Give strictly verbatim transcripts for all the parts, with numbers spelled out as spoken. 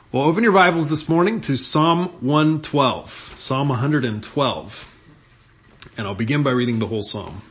Well, open your Bibles this morning to Psalm one twelve, Psalm one twelve, and I'll begin by reading the whole psalm.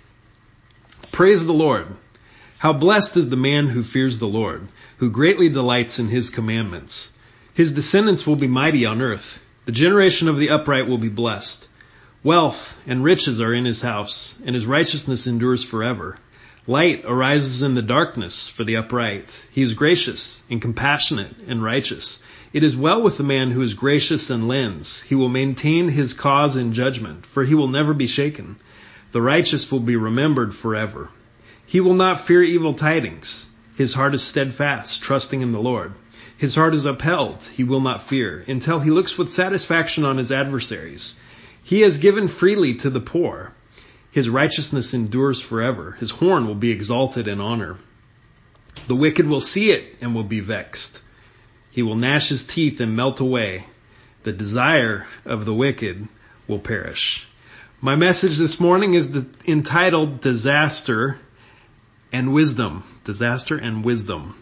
Praise the Lord. How blessed is the man who fears the Lord, who greatly delights in his commandments. His descendants will be mighty on earth. The generation of the upright will be blessed. Wealth and riches are in his house, and his righteousness endures forever. Light arises in the darkness for the upright. He is gracious and compassionate and righteous. It is well with the man who is gracious and lends. He will maintain his cause in judgment, for he will never be shaken. The righteous will be remembered forever. He will not fear evil tidings. His heart is steadfast, trusting in the Lord. His heart is upheld. He will not fear, until he looks with satisfaction on his adversaries. He has given freely to the poor. His righteousness endures forever. His horn will be exalted in honor. The wicked will see it and will be vexed. He will gnash his teeth and melt away. The desire of the wicked will perish. My message this morning is the, entitled Disaster and Wisdom. Disaster and Wisdom.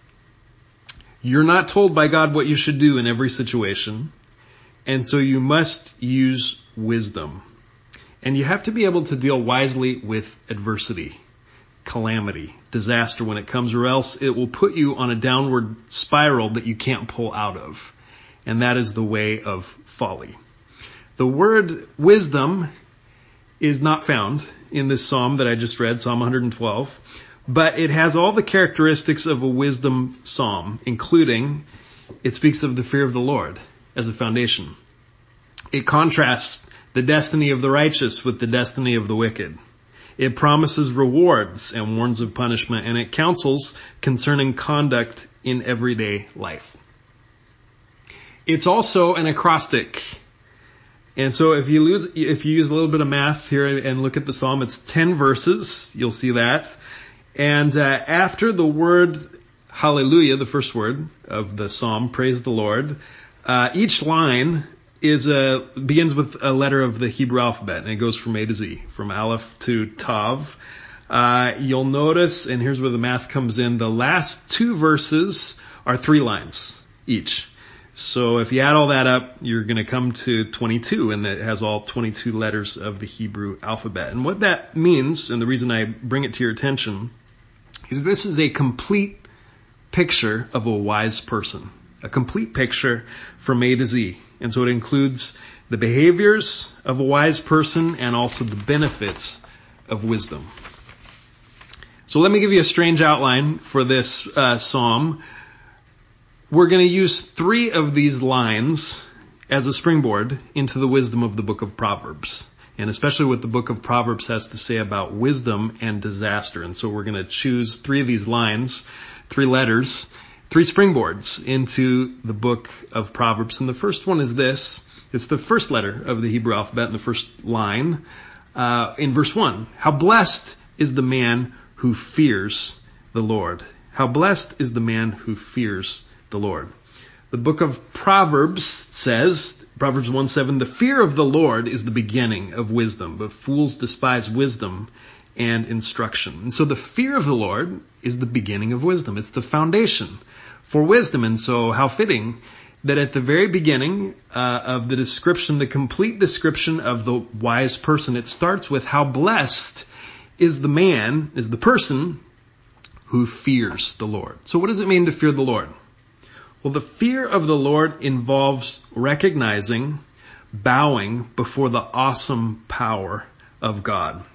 You're not told by God what you should do in every situation, and so you must use wisdom. And you have to be able to deal wisely with adversity, calamity, disaster when it comes, or else it will put you on a downward spiral that you can't pull out of. And that is the way of folly. The word wisdom is not found in this psalm that I just read, Psalm one twelve, but it has all the characteristics of a wisdom psalm, including it speaks of the fear of the Lord as a foundation. It contrasts the destiny of the righteous with the destiny of the wicked. It promises rewards and warns of punishment, and it counsels concerning conduct in everyday life. It's also an acrostic. And so if you lose, if you use a little bit of math here and look at the psalm, it's ten verses. You'll see that. And uh, after the word hallelujah, the first word of the psalm, praise the Lord, uh, each line is a, begins with a letter of the Hebrew alphabet, and it goes from A to Z, from Aleph to Tav. Uh, you'll notice, and here's where the math comes in, the last two verses are three lines each. So if you add all that up, you're going to come to twenty-two, and it has all twenty-two letters of the Hebrew alphabet. And what that means, and the reason I bring it to your attention, is this is a complete picture of a wise person. A complete picture from A to Z. And so it includes the behaviors of a wise person and also the benefits of wisdom. So let me give you a strange outline for this uh, psalm. We're going to use three of these lines as a springboard into the wisdom of the book of Proverbs. And especially what the book of Proverbs has to say about wisdom and disaster. And so we're going to choose three of these lines, three letters, Three springboards into the book of Proverbs. And the first one is this. It's the first letter of the Hebrew alphabet in the first line. Uh, in verse one, how blessed is the man who fears the Lord. How blessed is the man who fears the Lord. The book of Proverbs says, Proverbs one seven, the fear of the Lord is the beginning of wisdom, but fools despise wisdom and instruction. And so the fear of the Lord is the beginning of wisdom. It's the foundation for wisdom. And so how fitting that at the very beginning uh, of the description, the complete description of the wise person, it starts with how blessed is the man, is the person who fears the Lord. So what does it mean to fear the Lord? Well, the fear of the Lord involves recognizing, bowing before the awesome power of God.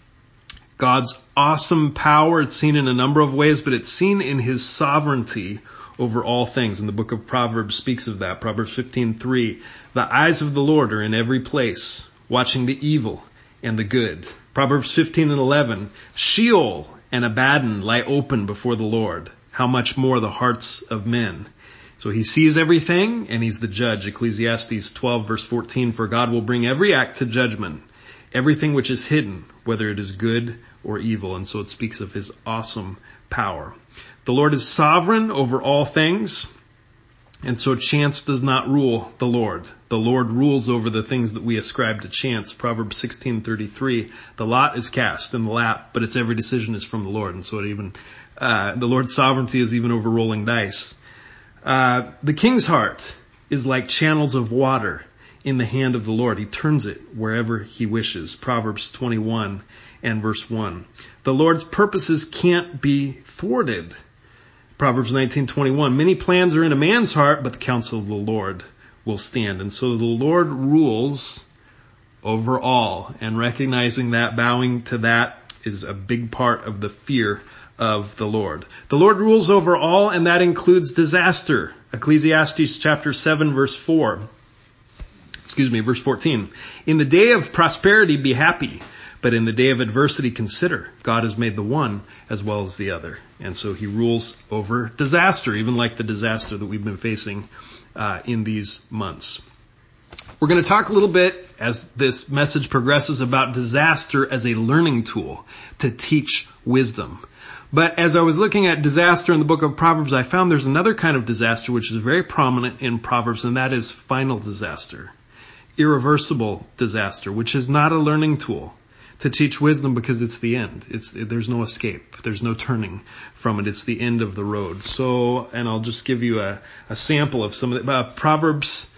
God's awesome power, it's seen in a number of ways, but it's seen in his sovereignty over all things. And the book of Proverbs speaks of that. Proverbs fifteen three, the eyes of the Lord are in every place, watching the evil and the good. Proverbs fifteen and eleven, Sheol and Abaddon lie open before the Lord. How much more the hearts of men. So he sees everything and he's the judge. Ecclesiastes twelve verse fourteen, for God will bring every act to judgment, everything which is hidden, whether it is good or evil. And so it speaks of his awesome power. The Lord is sovereign over all things. And so chance does not rule the Lord. The Lord rules over the things that we ascribe to chance. Proverbs sixteen thirty-three, the lot is cast in the lap, but its every decision is from the Lord. And so it even, uh, the Lord's sovereignty is even over rolling dice. Uh, the king's heart is like channels of water in the hand of the Lord. He turns it wherever he wishes. Proverbs twenty-one and verse one. The Lord's purposes can't be thwarted. Proverbs nineteen twenty-one. Many plans are in a man's heart, but the counsel of the Lord will stand. And so the Lord rules over all. And recognizing that, bowing to that, is a big part of the fear of the Lord. The Lord rules over all, and that includes disaster. Ecclesiastes chapter seven, verse four. Excuse me, verse fourteen. In the day of prosperity be happy, but in the day of adversity consider. God has made the one as well as the other. And so he rules over disaster, even like the disaster that we've been facing uh, in these months. We're going to talk a little bit as this message progresses about disaster as a learning tool to teach wisdom. But as I was looking at disaster in the book of Proverbs, I found there's another kind of disaster which is very prominent in Proverbs, and that is final disaster. Irreversible disaster, which is not a learning tool to teach wisdom because it's the end. It's, there's no escape. There's no turning from it. It's the end of the road. So, and I'll just give you a, a sample of some of the, uh, Proverbs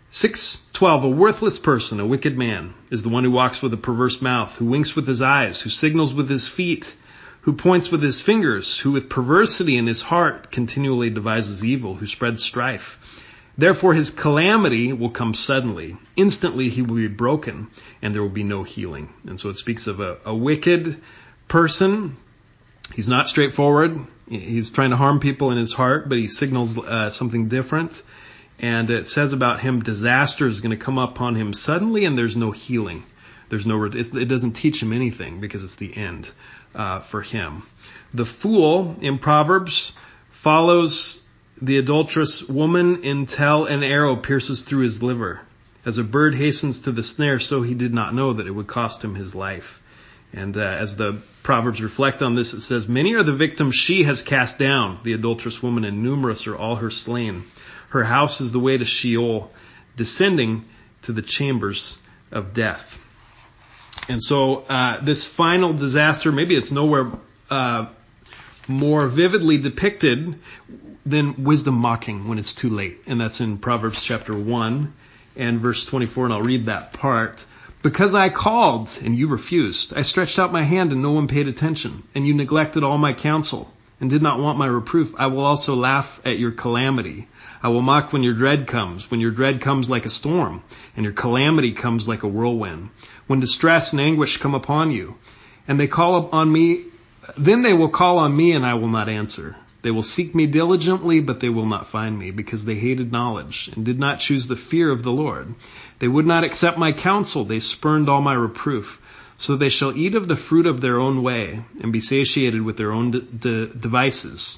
six twelve. A worthless person, a wicked man, is the one who walks with a perverse mouth, who winks with his eyes, who signals with his feet, who points with his fingers, who with perversity in his heart continually devises evil, who spreads strife. Therefore his calamity will come suddenly. Instantly he will be broken, and there will be no healing. And so it speaks of a, a wicked person. He's not straightforward. He's trying to harm people in his heart, but he signals uh, something different. And it says about him, disaster is going to come upon him suddenly, and there's no healing. There's no, it doesn't teach him anything because it's the end uh, for him. The fool in Proverbs follows the adulterous woman until an arrow pierces through his liver. As a bird hastens to the snare, so he did not know that it would cost him his life. And uh, as the Proverbs reflect on this, it says, many are the victims she has cast down, the adulterous woman, and numerous are all her slain. Her house is the way to Sheol, descending to the chambers of death. And so uh, this final disaster, maybe it's nowhere uh, more vividly depicted than wisdom mocking when it's too late. And that's in Proverbs chapter one and verse twenty-four, and I'll read that part. Because I called and you refused. I stretched out my hand and no one paid attention. And you neglected all my counsel and did not want my reproof. I will also laugh at your calamity. I will mock when your dread comes, when your dread comes like a storm and your calamity comes like a whirlwind. When distress and anguish come upon you and they call upon me, then they will call on me and I will not answer. They will seek me diligently, but they will not find me because they hated knowledge and did not choose the fear of the Lord. They would not accept my counsel. They spurned all my reproof. So they shall eat of the fruit of their own way and be satiated with their own de- de- devices.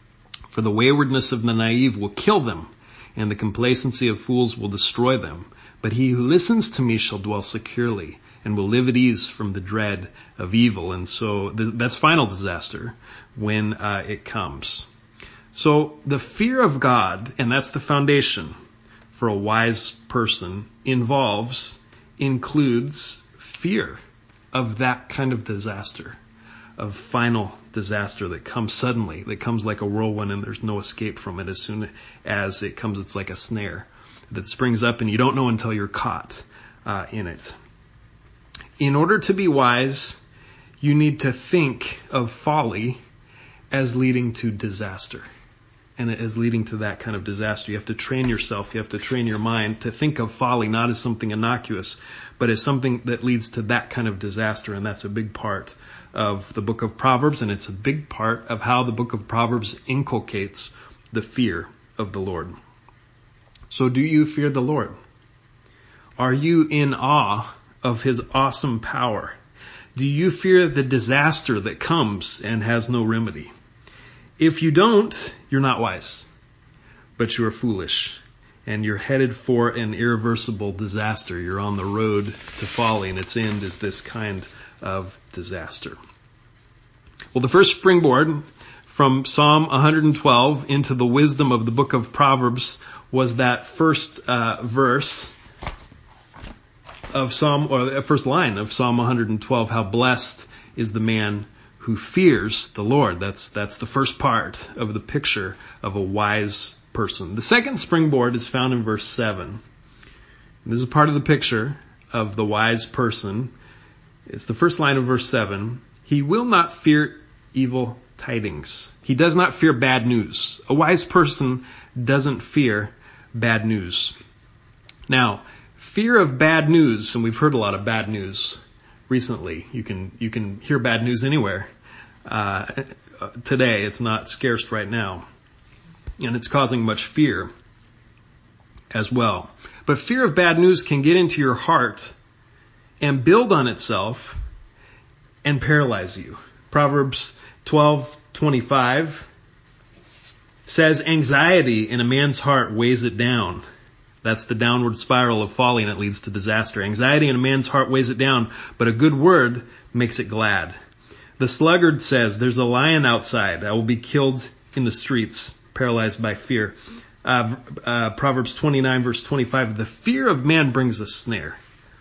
For the waywardness of the naive will kill them, and the complacency of fools will destroy them. But he who listens to me shall dwell securely and will live at ease from the dread of evil. And so th- that's final disaster when uh, it comes. So the fear of God, and that's the foundation for a wise person, involves, includes fear of that kind of disaster, of final disaster that comes suddenly, that comes like a whirlwind and there's no escape from it. As soon as it comes, it's like a snare that springs up and you don't know until you're caught uh, in it. In order to be wise, you need to think of folly as leading to disaster. And as leading to that kind of disaster. You have to train yourself, you have to train your mind to think of folly not as something innocuous, but as something that leads to that kind of disaster. And that's a big part of the book of Proverbs, and it's a big part of how the book of Proverbs inculcates the fear of the Lord. So do you fear the Lord? Are you in awe of his awesome power? Do you fear the disaster that comes and has no remedy? If you don't, you're not wise, but you are foolish, and you're headed for an irreversible disaster. You're on the road to folly, and its end is this kind of disaster. Well, the first springboard from Psalm one twelve into the wisdom of the book of Proverbs was that first uh, verse of Psalm, or the first line of Psalm one twelve, how blessed is the man who fears the Lord. That's, that's the first part of the picture of a wise person. The second springboard is found in verse seven. This is part of the picture of the wise person. It's the first line of verse seven. He will not fear evil tidings. He does not fear bad news. A wise person doesn't fear bad news. Now, fear of bad news, and we've heard a lot of bad news recently. You can you can hear bad news anywhere. Uh, today, it's not scarce right now. And it's causing much fear as well. But fear of bad news can get into your heart and build on itself and paralyze you. Proverbs twelve twenty-five says, anxiety in a man's heart weighs it down. That's the downward spiral of folly, and it leads to disaster. Anxiety in a man's heart weighs it down, but a good word makes it glad. The sluggard says, there's a lion outside. I will be killed in the streets, paralyzed by fear. Uh, uh, Proverbs twenty-nine verse twenty-five, the fear of man brings a snare.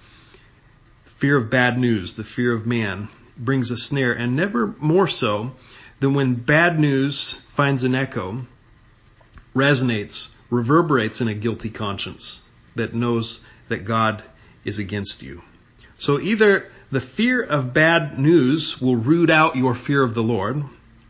Fear of bad news, the fear of man brings a snare, and never more so than when bad news finds an echo, resonates, reverberates in a guilty conscience that knows that God is against you. So either the fear of bad news will root out your fear of the Lord,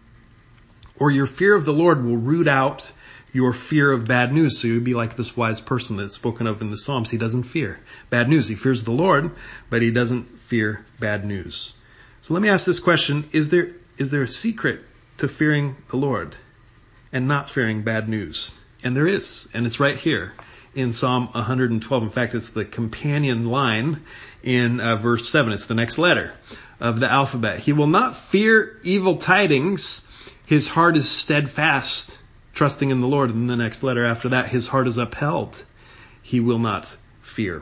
or your fear of the Lord will root out your fear of bad news. So you'd be like this wise person that's spoken of in the Psalms. He doesn't fear bad news. He fears the Lord, but he doesn't fear bad news. So let me ask this question. Is there, is there a secret to fearing the Lord and not fearing bad news? And there is, and it's right here in Psalm one hundred twelve. In fact, it's the companion line in uh, verse seven. It's the next letter of the alphabet. He will not fear evil tidings. His heart is steadfast, trusting in the Lord. And the next letter after that, his heart is upheld. He will not fear.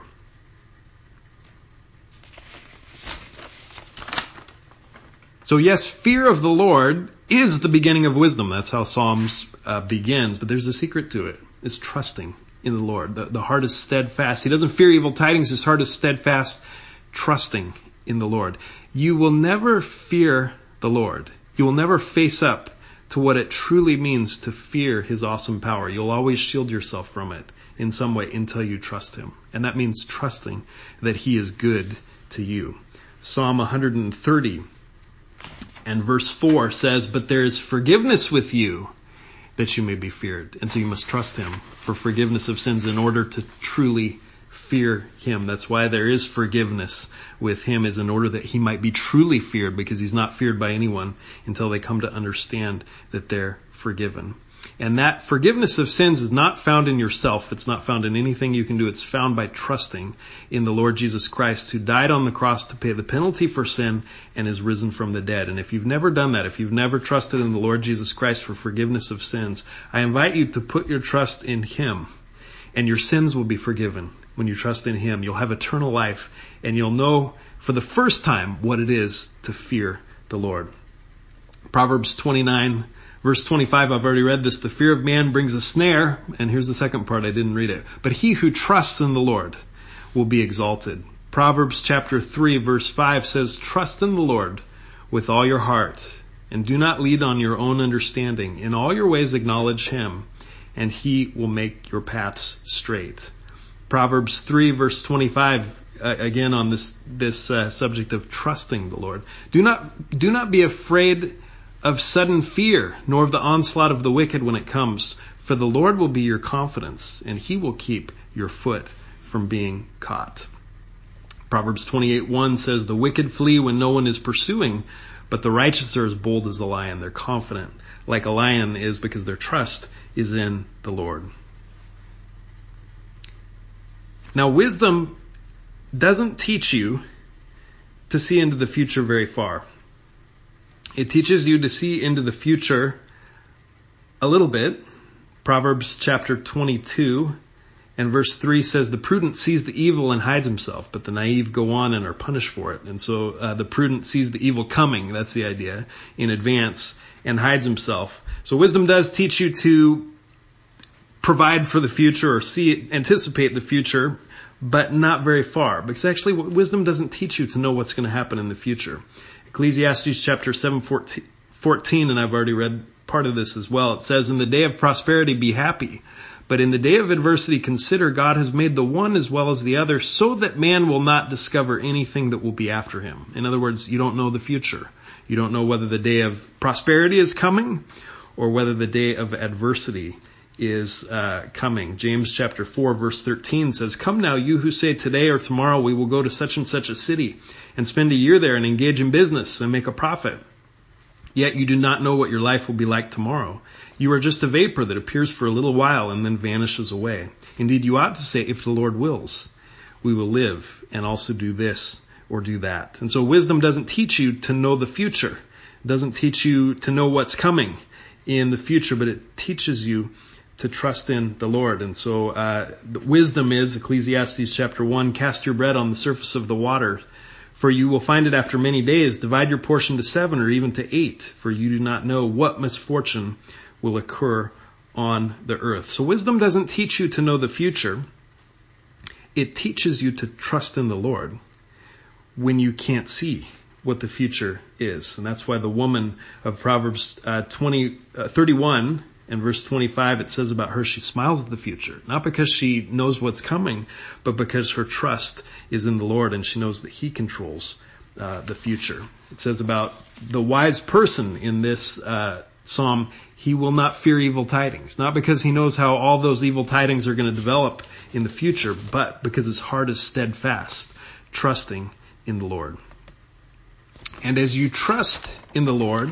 So yes, fear of the Lord is the beginning of wisdom. That's how Psalms uh, begins. But there's a secret to it. It's trusting in the Lord. The, the heart is steadfast. He doesn't fear evil tidings. His heart is steadfast, trusting in the Lord. You will never fear the Lord. You will never face up to what it truly means to fear his awesome power. You'll always shield yourself from it in some way until you trust him. And that means trusting that he is good to you. Psalm one hundred thirty and verse four says, but there is forgiveness with you that you may be feared. And so you must trust him for forgiveness of sins in order to truly fear him. That's why there is forgiveness with him, is in order that he might be truly feared, because he's not feared by anyone until they come to understand that they're forgiven. And that forgiveness of sins is not found in yourself. It's not found in anything you can do. It's found by trusting in the Lord Jesus Christ, who died on the cross to pay the penalty for sin and is risen from the dead. And if you've never done that, if you've never trusted in the Lord Jesus Christ for forgiveness of sins, I invite you to put your trust in him, and your sins will be forgiven. When you trust in him, you'll have eternal life, and you'll know for the first time what it is to fear the Lord. Proverbs twenty-nine verse twenty-five, I've already read this. The fear of man brings a snare. And here's the second part. I didn't read it. But he who trusts in the Lord will be exalted. Proverbs chapter three verse five says, trust in the Lord with all your heart, and do not lean on your own understanding. In all your ways acknowledge him, and he will make your paths straight. Proverbs three verse twenty-five, uh, again on this, this uh, subject of trusting the Lord. Do not, do not be afraid of sudden fear, nor of the onslaught of the wicked when it comes. For the Lord will be your confidence, and he will keep your foot from being caught. Proverbs twenty-eight one says, the wicked flee when no one is pursuing, but the righteous are as bold as a lion. They're confident like a lion is, because their trust is in the Lord. Now, wisdom doesn't teach you to see into the future very far. It teaches you to see into the future a little bit. Proverbs chapter twenty-two and verse three says, the prudent sees the evil and hides himself, but the naive go on and are punished for it. And so uh, the prudent sees the evil coming, that's the idea, in advance, and hides himself. So wisdom does teach you to provide for the future or see, anticipate the future, but not very far. Because actually wisdom doesn't teach you to know what's going to happen in the future. Ecclesiastes chapter seven fourteen, and I've already read part of this as well. It says, in the day of prosperity, be happy. But in the day of adversity, consider God has made the one as well as the other so that man will not discover anything that will be after him. In other words, you don't know the future. You don't know whether the day of prosperity is coming or whether the day of adversity is uh, coming. James chapter four verse thirteen says, come now, you who say today or tomorrow we will go to such and such a city and spend a year there and engage in business and make a profit. Yet you do not know what your life will be like tomorrow. You are just a vapor that appears for a little while and then vanishes away. Indeed, you ought to say, if the Lord wills, we will live and also do this or do that. And so wisdom doesn't teach you to know the future. It doesn't teach you to know what's coming in the future, but it teaches you to trust in the Lord. And so uh, the wisdom is, Ecclesiastes chapter one, cast your bread on the surface of the water, for you will find it after many days. Divide your portion to seven or even to eight, for you do not know what misfortune will occur on the earth. So wisdom doesn't teach you to know the future. It teaches you to trust in the Lord when you can't see what the future is. And that's why the woman of Proverbs uh, twenty, uh, thirty-one and verse twenty-five, it says about her, she smiles at the future. Not because she knows what's coming, but because her trust is in the Lord and she knows that He controls uh, the future. It says about the wise person in this uh Psalm, he will not fear evil tidings. Not because he knows how all those evil tidings are going to develop in the future, but because his heart is steadfast, trusting in the Lord. And as you trust in the Lord,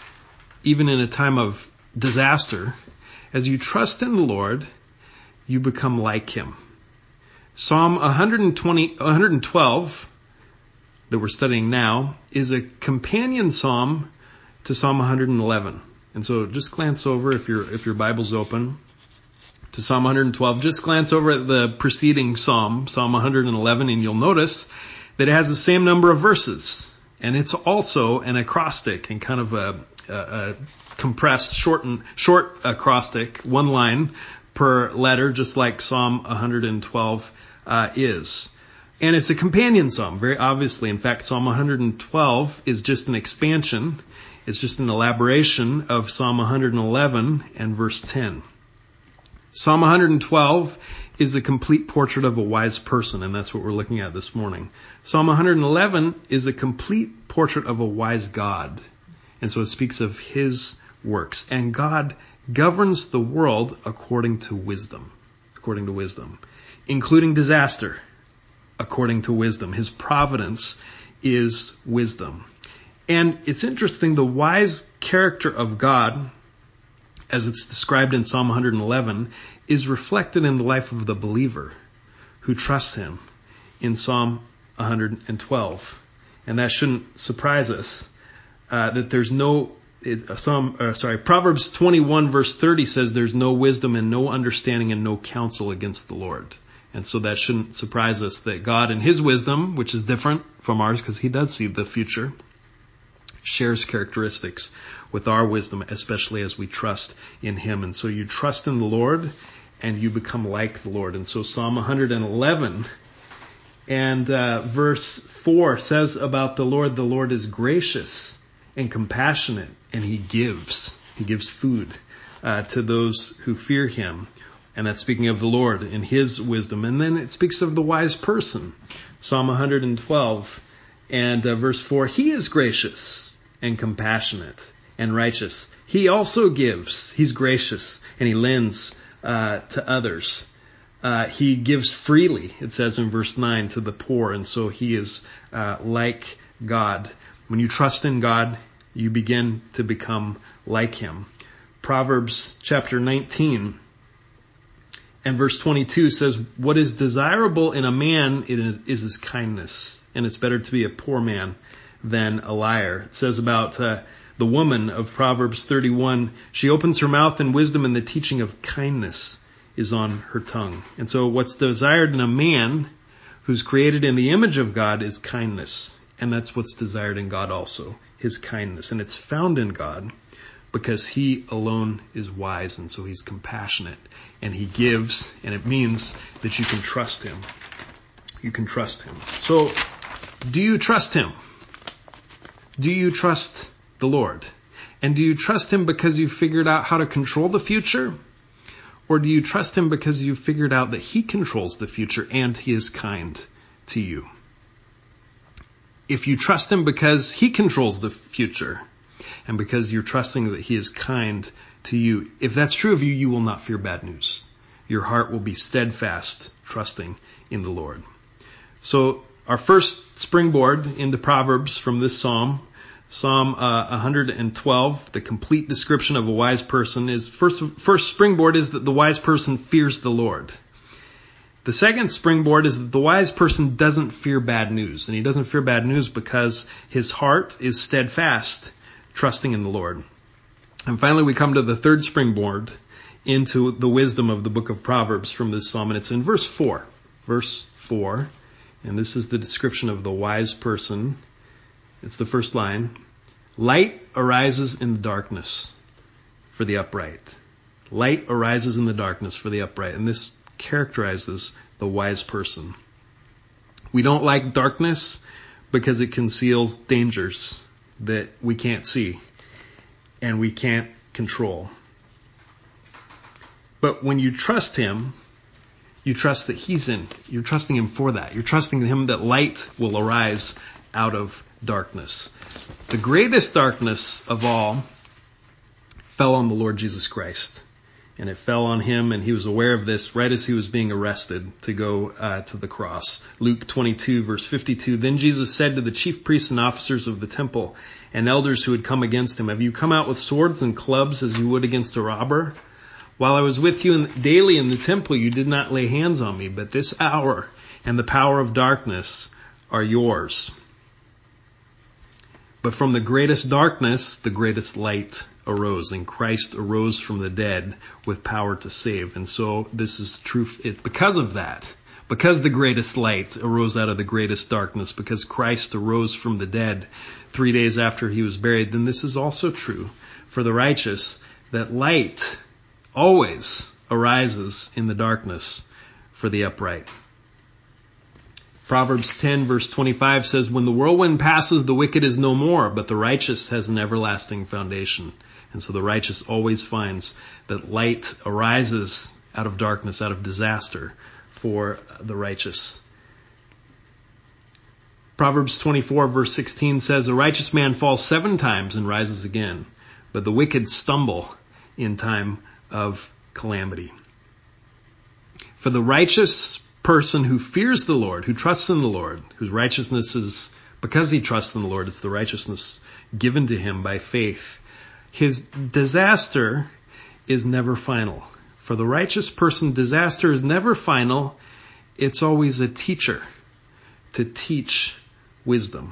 even in a time of disaster, as you trust in the Lord, you become like Him. Psalm one twenty, one twelve that we're studying now is a companion psalm to Psalm one eleven. And so just glance over, if your if your Bible's open, to Psalm one twelve. Just glance over at the preceding psalm, Psalm one eleven, and you'll notice that it has the same number of verses. And it's also an acrostic and kind of a, a, a compressed, shortened, short acrostic, one line per letter, just like Psalm one twelve uh, is. And it's a companion psalm, very obviously. In fact, Psalm one twelve is just an expansion. It's just an elaboration of Psalm one eleven and verse ten. Psalm one twelve is the complete portrait of a wise person, and that's what we're looking at this morning. Psalm one eleven is a complete portrait of a wise God. And so it speaks of His works. And God governs the world according to wisdom, according to wisdom, including disaster, according to wisdom. His providence is wisdom. And it's interesting, the wise character of God, as it's described in Psalm one eleven, is reflected in the life of the believer who trusts Him in Psalm one twelve. And that shouldn't surprise us uh, that there's no, it, Psalm, uh, sorry, Proverbs twenty-one verse thirty says there's no wisdom and no understanding and no counsel against the Lord. And so that shouldn't surprise us that God in His wisdom, which is different from ours because He does see the future, shares characteristics with our wisdom, especially as we trust in Him. And so you trust in the Lord and you become like the Lord. And so Psalm one eleven and uh, verse four says about the Lord, the Lord is gracious and compassionate, and He gives. He gives food uh, to those who fear Him. And that's speaking of the Lord and His wisdom. And then it speaks of the wise person. Psalm one twelve and uh, verse four, He is gracious and compassionate and righteous. He also gives. He's gracious and He lends uh, to others. Uh, he gives freely, it says in verse nine, to the poor. And so He is uh, like God. When you trust in God, you begin to become like Him. Proverbs chapter nineteen and verse twenty-two says, what is desirable in a man is, is his kindness, and it's better to be a poor man than a liar. It says about uh, the woman of Proverbs thirty-one, she opens her mouth in wisdom, and the teaching of kindness is on her tongue. And so what's desired in a man who's created in the image of God is kindness. And that's what's desired in God also, His kindness. And it's found in God because He alone is wise, and so He's compassionate and He gives, and it means that you can trust Him. You can trust Him. So, do you trust Him? Do you trust the Lord? And do you trust him because you've figured out how to control the future? Or do you trust him because you've figured out that he controls the future and he is kind to you? If you trust him because he controls the future and because you're trusting that he is kind to you, if that's true of you, you will not fear bad news. Your heart will be steadfast, trusting in the Lord. So our first springboard into Proverbs from this psalm, Psalm uh, one hundred twelve, the complete description of a wise person, is first, first springboard is that the wise person fears the Lord. The second springboard is that the wise person doesn't fear bad news. And he doesn't fear bad news because his heart is steadfast, trusting in the Lord. And finally, we come to the third springboard into the wisdom of the book of Proverbs from this psalm. And it's in verse four. Verse four. And this is the description of the wise person. It's the first line. Light arises in the darkness for the upright. Light arises in the darkness for the upright. And this characterizes the wise person. We don't like darkness because it conceals dangers that we can't see and we can't control. But when you trust him, you trust that he's in. You're trusting him for that. You're trusting him that light will arise out of darkness. The greatest darkness of all fell on the Lord Jesus Christ. And it fell on him, and he was aware of this right as he was being arrested to go uh, to the cross. Luke twenty-two, verse fifty-two, Then Jesus said to the chief priests and officers of the temple and elders who had come against him, Have you come out with swords and clubs as you would against a robber? While I was with you in, daily in the temple, you did not lay hands on me, but this hour and the power of darkness are yours. But from the greatest darkness, the greatest light arose, and Christ arose from the dead with power to save. And so this is true it, because of that, because the greatest light arose out of the greatest darkness, because Christ arose from the dead three days after he was buried, then this is also true for the righteous, that light always arises in the darkness for the upright. Proverbs ten verse twenty-five says, When the whirlwind passes, the wicked is no more, but the righteous has an everlasting foundation. And so the righteous always finds that light arises out of darkness, out of disaster for the righteous. Proverbs twenty-four verse sixteen says, A righteous man falls seven times and rises again, but the wicked stumble in time of calamity. For the righteous person who fears the Lord, who trusts in the Lord, whose righteousness is, because he trusts in the Lord, it's the righteousness given to him by faith. His disaster is never final. For the righteous person, disaster is never final. It's always a teacher to teach wisdom.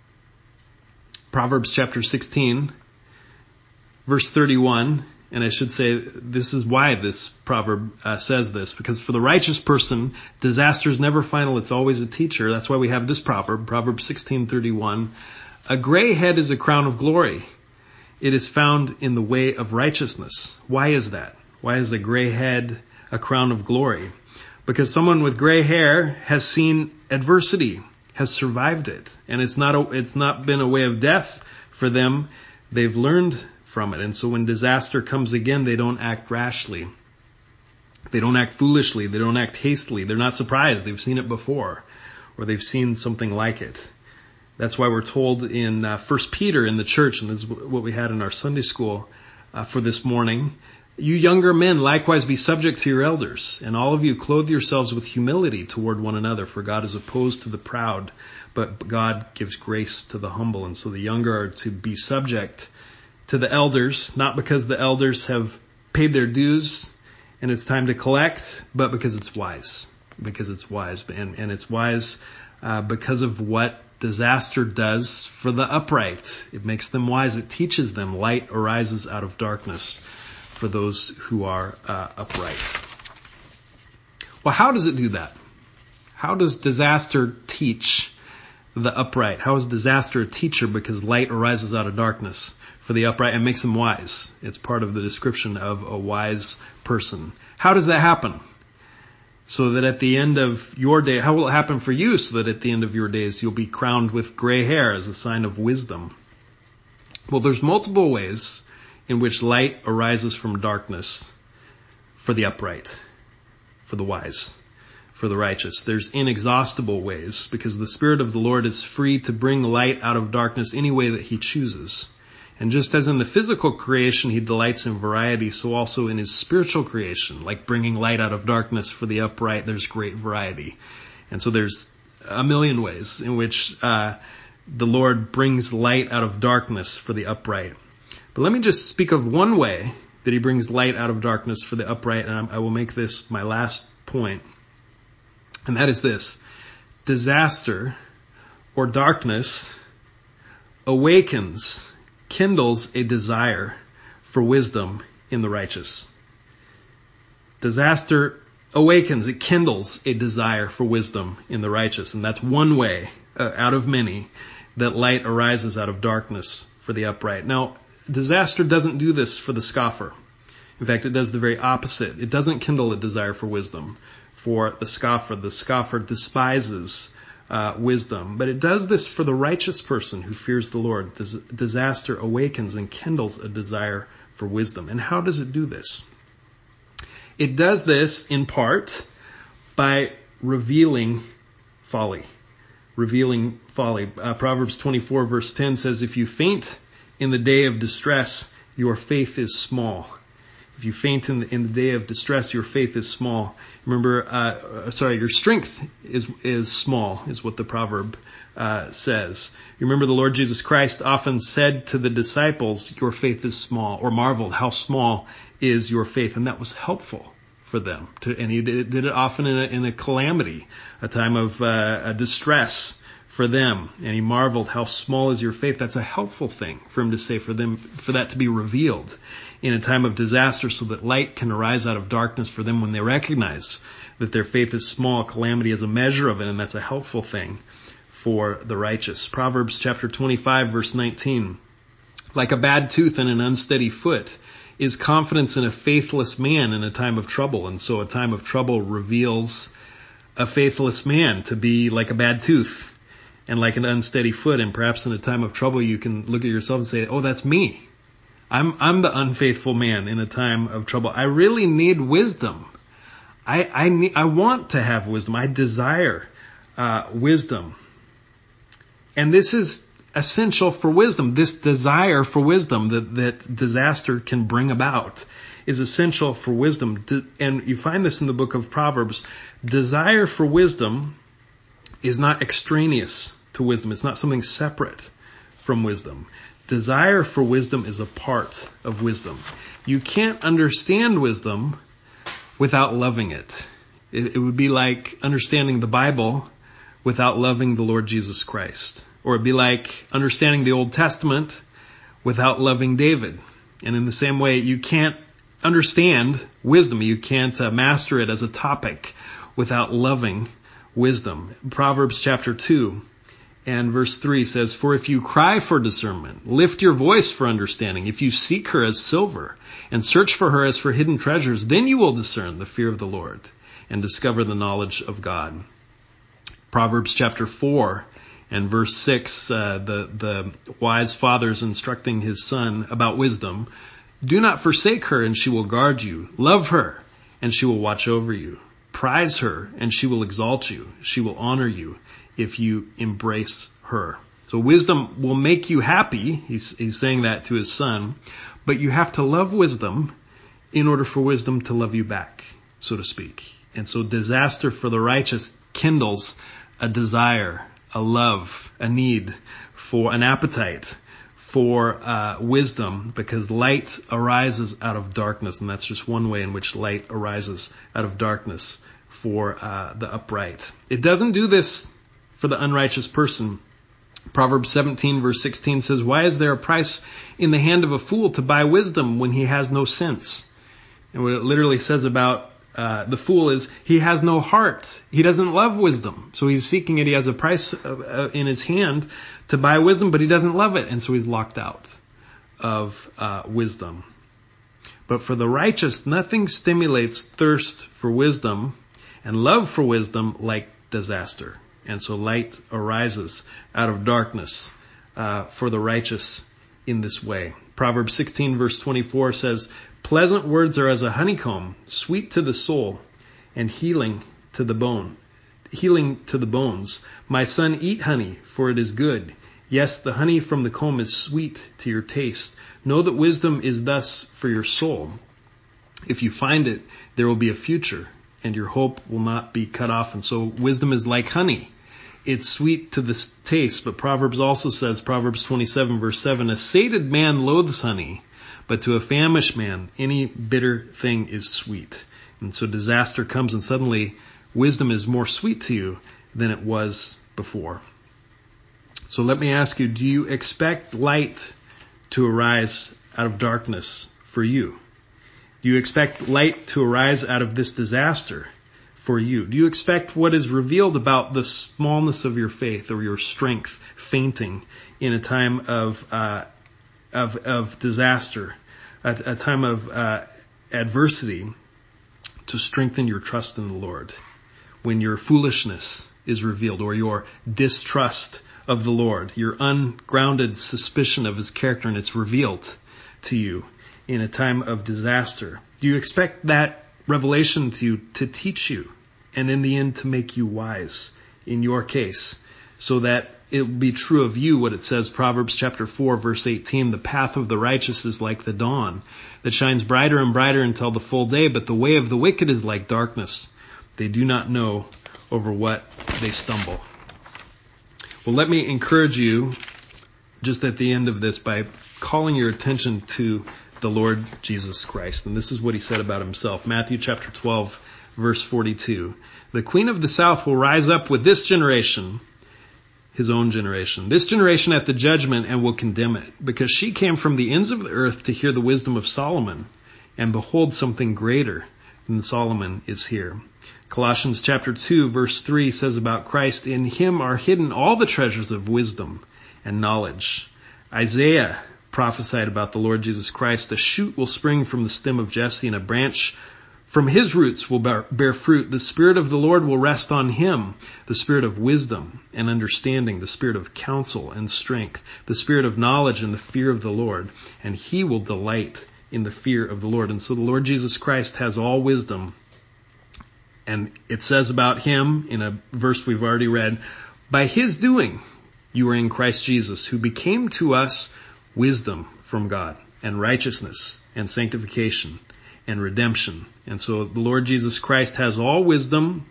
Proverbs chapter sixteen, verse thirty-one. And I should say, this is why this proverb uh, says this, because for the righteous person, disaster is never final. It's always a teacher. That's why we have this proverb, Proverbs sixteen thirty-one. A gray head is a crown of glory. It is found in the way of righteousness. Why is that? Why is a gray head a crown of glory? Because someone with gray hair has seen adversity, has survived it, and it's not a, it's not been a way of death for them. They've learned from it. And so when disaster comes again, they don't act rashly. They don't act foolishly. They don't act hastily. They're not surprised. They've seen it before, or they've seen something like it. That's why we're told in uh, First Peter in the church, and this is what we had in our Sunday school uh, for this morning, You younger men likewise be subject to your elders, and all of you clothe yourselves with humility toward one another, for God is opposed to the proud, but God gives grace to the humble. And so the younger are to be subject to the elders, not because the elders have paid their dues and it's time to collect, but because it's wise. Because it's wise. And, and it's wise uh, because of what disaster does for the upright. It makes them wise. It teaches them. Light arises out of darkness for those who are uh, upright. Well, how does it do that? How does disaster teach the upright? How is disaster a teacher? Because light arises out of darkness for the upright and makes them wise. It's part of the description of a wise person. How does that happen? So that at the end of your day, how will it happen for you so that at the end of your days you'll be crowned with gray hair as a sign of wisdom? Well, there's multiple ways in which light arises from darkness for the upright, for the wise, for the righteous. There's inexhaustible ways because the Spirit of the Lord is free to bring light out of darkness any way that He chooses. And just as in the physical creation He delights in variety, so also in His spiritual creation, like bringing light out of darkness for the upright, there's great variety. And so there's a million ways in which uh, the Lord brings light out of darkness for the upright. But let me just speak of one way that He brings light out of darkness for the upright, and I will make this my last point. And that is this: disaster or darkness awakens, kindles a desire for wisdom in the righteous. Disaster awakens, it kindles a desire for wisdom in the righteous. And that's one way uh, out of many that light arises out of darkness for the upright. Now, disaster doesn't do this for the scoffer. In fact, it does the very opposite. It doesn't kindle a desire for wisdom for the scoffer. The scoffer despises uh, wisdom. But it does this for the righteous person who fears the Lord. Dis- disaster awakens and kindles a desire for wisdom. And how does it do this? It does this in part by revealing folly. Revealing folly. Uh, Proverbs twenty-four verse ten says, if you faint in the day of distress, your faith is small. If you faint in the, in the day of distress, your faith is small. Remember, uh, sorry, your strength is is small, is what the proverb uh, says. You remember the Lord Jesus Christ often said to the disciples, your faith is small, or marveled how small is your faith. And that was helpful for them. To, and He did, did it often in a, in a calamity, a time of uh, a distress for them. And He marveled how small is your faith. That's a helpful thing for Him to say, for them, for that to be revealed in a time of disaster, so that light can arise out of darkness for them when they recognize that their faith is small. Calamity is a measure of it, and that's a helpful thing for the righteous. Proverbs chapter twenty-five verse nineteen. Like a bad tooth and an unsteady foot is confidence in a faithless man in a time of trouble. And so a time of trouble reveals a faithless man to be like a bad tooth and like an unsteady foot. And perhaps in a time of trouble, you can look at yourself and say, oh, that's me. I'm, I'm the unfaithful man in a time of trouble. I really need wisdom. I, I need, I want to have wisdom. I desire, uh, wisdom. And this is essential for wisdom. This desire for wisdom that, that disaster can bring about is essential for wisdom. And you find this in the book of Proverbs. Desire for wisdom is not extraneous to wisdom. It's not something separate from wisdom. Desire for wisdom is a part of wisdom. You can't understand wisdom without loving it. It, it would be like understanding the Bible without loving the Lord Jesus Christ. Or it'd be like understanding the Old Testament without loving David. And in the same way, you can't understand wisdom. You can't uh, master it as a topic without loving wisdom. Proverbs chapter two and verse three says, for if you cry for discernment, lift your voice for understanding. If you seek her as silver and search for her as for hidden treasures, then you will discern the fear of the Lord and discover the knowledge of God. Proverbs chapter four and verse six, uh, the, the wise father is instructing his son about wisdom. Do not forsake her and she will guard you. Love her and she will watch over you. Prize her and she will exalt you. She will honor you if you embrace her. So wisdom will make you happy. He's, he's saying that to his son, but you have to love wisdom in order for wisdom to love you back, so to speak. And so disaster for the righteous kindles a desire, a love, a need for an appetite for uh, wisdom, because light arises out of darkness. And that's just one way in which light arises out of darkness for uh, the upright. It doesn't do this for the unrighteous person. Proverbs seventeen verse sixteen says, why is there a price in the hand of a fool to buy wisdom when he has no sense? And what it literally says about uh, the fool is he has no heart. He doesn't love wisdom. So he's seeking it. He has a price uh, in his hand to buy wisdom, but he doesn't love it. And so he's locked out of uh, wisdom. But for the righteous, nothing stimulates thirst for wisdom and love for wisdom like disaster. And so light arises out of darkness uh, for the righteous in this way. Proverbs sixteen verse twenty-four says, pleasant words are as a honeycomb, sweet to the soul and healing to the bone, healing to the bones. My son, eat honey, for it is good. Yes, the honey from the comb is sweet to your taste. Know that wisdom is thus for your soul. If you find it, there will be a future, and your hope will not be cut off. And so wisdom is like honey. It's sweet to the taste, but Proverbs also says, Proverbs twenty-seven verse seven, a sated man loathes honey, but to a famished man, any bitter thing is sweet. And so disaster comes and suddenly wisdom is more sweet to you than it was before. So let me ask you, do you expect light to arise out of darkness for you? Do you expect light to arise out of this disaster for you? Do you expect what is revealed about the smallness of your faith or your strength fainting in a time of uh, of, of disaster, a, a time of uh, adversity, to strengthen your trust in the Lord when your foolishness is revealed, or your distrust of the Lord, your ungrounded suspicion of his character, and it's revealed to you in a time of disaster? Do you expect that revelation to you to teach you and in the end to make you wise in your case, so that it will be true of you what it says, Proverbs chapter four verse eighteen, the path of the righteous is like the dawn that shines brighter and brighter until the full day, but the way of the wicked is like darkness. They do not know over what they stumble. Well, let me encourage you just at the end of this by calling your attention to the Lord Jesus Christ. And this is what he said about himself. Matthew chapter twelve, verse forty-two. The queen of the south will rise up with this generation, his own generation, this generation at the judgment, and will condemn it, because she came from the ends of the earth to hear the wisdom of Solomon. And behold, something greater than Solomon is here. Colossians chapter two, verse three says about Christ, in him are hidden all the treasures of wisdom and knowledge. Isaiah prophesied about the Lord Jesus Christ, a shoot will spring from the stem of Jesse, and a branch from his roots will bear, bear fruit. The Spirit of the Lord will rest on him, the Spirit of wisdom and understanding, the Spirit of counsel and strength, the Spirit of knowledge and the fear of the Lord, and he will delight in the fear of the Lord. And so the Lord Jesus Christ has all wisdom. And it says about him in a verse we've already read, by his doing you are in Christ Jesus, who became to us wisdom from God, and righteousness, and sanctification, and redemption. And so the Lord Jesus Christ has all wisdom,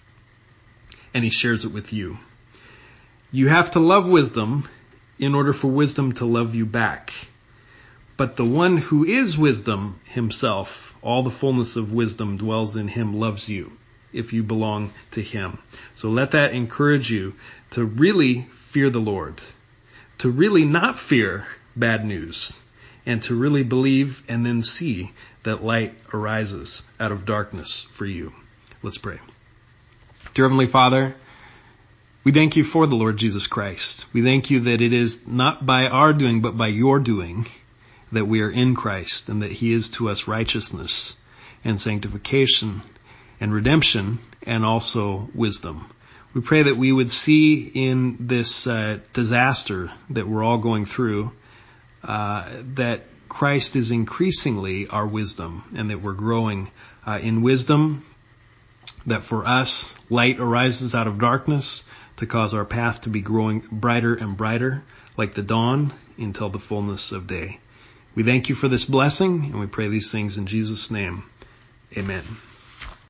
and he shares it with you. You have to love wisdom in order for wisdom to love you back. But the one who is wisdom himself, all the fullness of wisdom dwells in him, loves you if you belong to him. So let that encourage you to really fear the Lord, to really not fear bad news, and to really believe and then see that light arises out of darkness for you. Let's pray. Dear Heavenly Father, we thank you for the Lord Jesus Christ. We thank you that it is not by our doing, but by your doing that we are in Christ, and that he is to us righteousness and sanctification and redemption and also wisdom. We pray that we would see in this uh, disaster that we're all going through, uh, that Christ is increasingly our wisdom, and that we're growing uh, in wisdom, that for us light arises out of darkness to cause our path to be growing brighter and brighter like the dawn until the fullness of day. We thank you for this blessing, and we pray these things in Jesus' name. Amen.